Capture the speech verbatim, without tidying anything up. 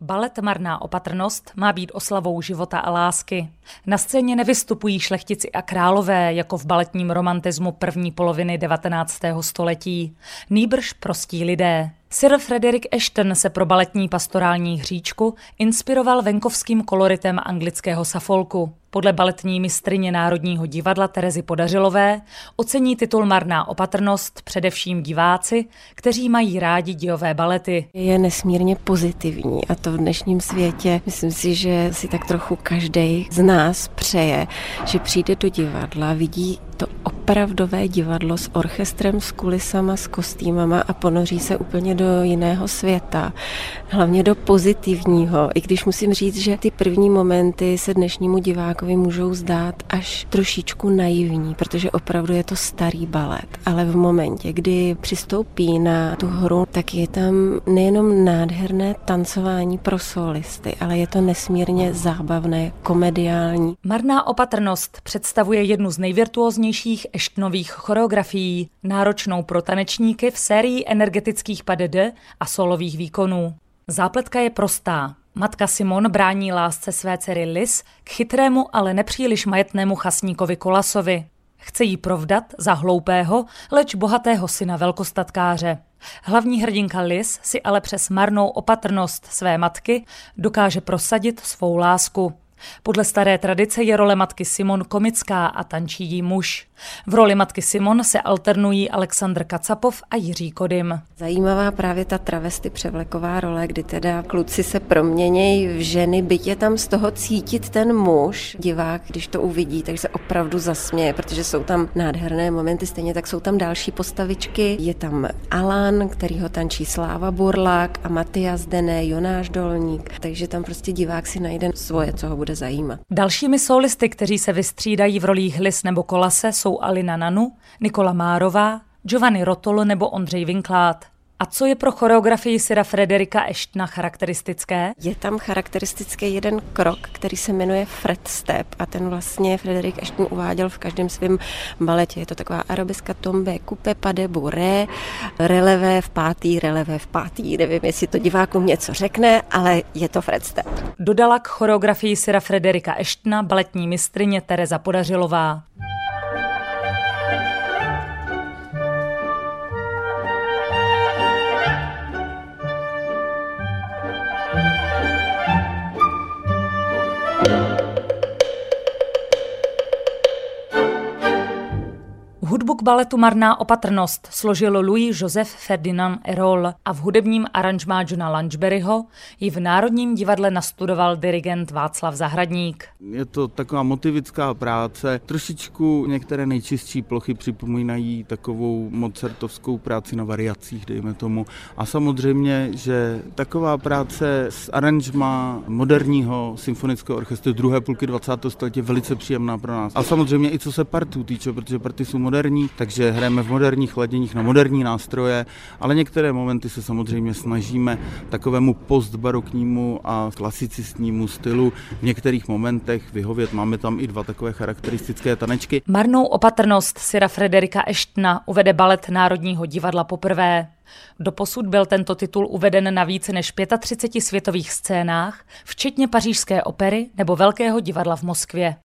Balet Marná opatrnost má být oslavou života a lásky. Na scéně nevystupují šlechtici a králové, jako v baletním romantismu první poloviny devatenáctého století. Nýbrž prostí lidé. Sir Frederick Ashton se pro baletní pastorální hříčku inspiroval venkovským koloritem anglického Suffolku. Podle baletní mistryně Národního divadla Terezy Podařilové ocení titul Marná opatrnost především diváci, kteří mají rádi dějové balety. Je nesmírně pozitivní a to v dnešním světě. Myslím si, že si tak trochu každej z nás přeje, že přijde do divadla, vidí to opravdové divadlo s orchestrem, s kulisama, s kostýmama a ponoří se úplně do jiného světa. Hlavně do pozitivního, i když musím říct, že ty první momenty se dnešnímu divákovi můžou zdát až trošičku naivní, protože opravdu je to starý balet. Ale v momentě, kdy přistoupí na tu hru, tak je tam nejenom nádherné tancování pro solisty, ale je to nesmírně zábavné, komediální. Marná opatrnost představuje jednu z nejvirtuóznějších Ashtonových choreografií, náročnou pro tanečníky v sérii energetických pas de deux a solových výkonů. Zápletka je prostá. Matka Simon brání lásce své dcery Liz k chytrému, ale nepříliš majetnému chasníkovi Kolasovi. Chce jí provdat za hloupého, leč bohatého syna velkostatkáře. Hlavní hrdinka Liz si ale přes marnou opatrnost své matky dokáže prosadit svou lásku. Podle staré tradice je role matky Simon komická a tančí jí muž. V roli matky Simon se alternují Alexandr Kacapov a Jiří Kodym. Zajímavá právě ta travesty převleková role, kdy teda kluci se proměnějí v ženy, byť je tam z toho cítit ten muž. Divák, když to uvidí, tak se opravdu zasměje, protože jsou tam nádherné momenty, stejně tak jsou tam další postavičky. Je tam Alan, který ho tančí Sláva Burlák a Matias Dené, Jonáš Dolník, takže tam prostě divák si najde svoje, co ho bude zajímat. Dalšími solisty, kteří se vystřídají v rolích Liz nebo Kolase, jsou Alina Nanu, Nikola Márová, Giovanni Rotolo nebo Ondřej Vinklát. A co je pro choreografii Sira Fredericka Ashtona charakteristické? Je tam charakteristický jeden krok, který se jmenuje Fred Step a ten vlastně Frederick Ashton uváděl v každém svém baletě. Je to taková arabeska tombe, coupe, pas de bourrée, relevé v pátý, relevé v pátý. Nevím, jestli to divákům něco řekne, ale je to Fred Step. Dodala k choreografii Sira Fredericka Ashtona baletní mistryně Tereza Podařilová. Hudbu k baletu Marná opatrnost složil Louis-Joseph Ferdinand Hérold a v hudebním aranžmá Johna Langeberryho ji v Národním divadle nastudoval dirigent Václav Zahradník. Je to taková motivická práce. Trošičku některé nejčistší plochy připomínají takovou mozartovskou práci na variacích, dejme tomu. A samozřejmě, že taková práce s aranžmá moderního symfonického orchestru druhé půlky dvacátého století je velice příjemná pro nás. A samozřejmě i co se partů týče, protože party jsou moderní, takže hrajeme v moderních laděních na moderní nástroje, ale některé momenty se samozřejmě snažíme takovému postbaroknímu a klasicistnímu stylu v některých momentech vyhovět. Máme tam i dva takové charakteristické tanečky. Marnou opatrnost Sira Fredericka Ashtona uvede balet Národního divadla poprvé. Doposud byl tento titul uveden na více než třiceti pěti světových scénách, včetně Pařížské opery nebo Velkého divadla v Moskvě.